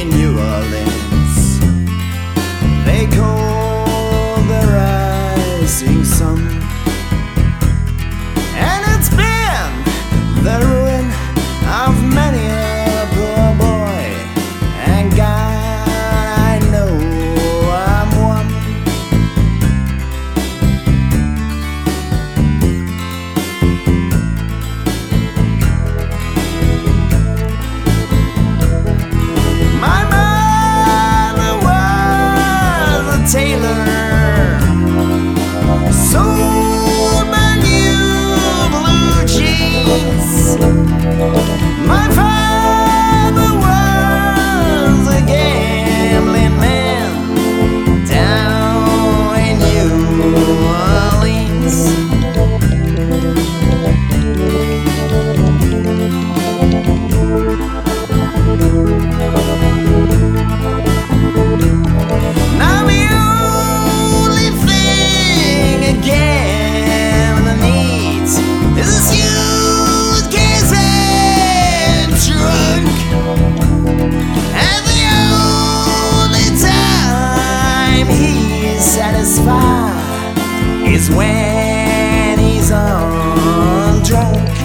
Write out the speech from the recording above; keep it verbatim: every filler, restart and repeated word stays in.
in New Orleans. They call the rising sun, and it's been the ruin of many a poor boy and God, I know I'm one. My mother was a tailor, sold my new blue jeans. My father was a gambling man down in New Orleans. Now the only thing a gambler needs is a suitcase and trunk, and the only time he's satisfied is when he's on drunk.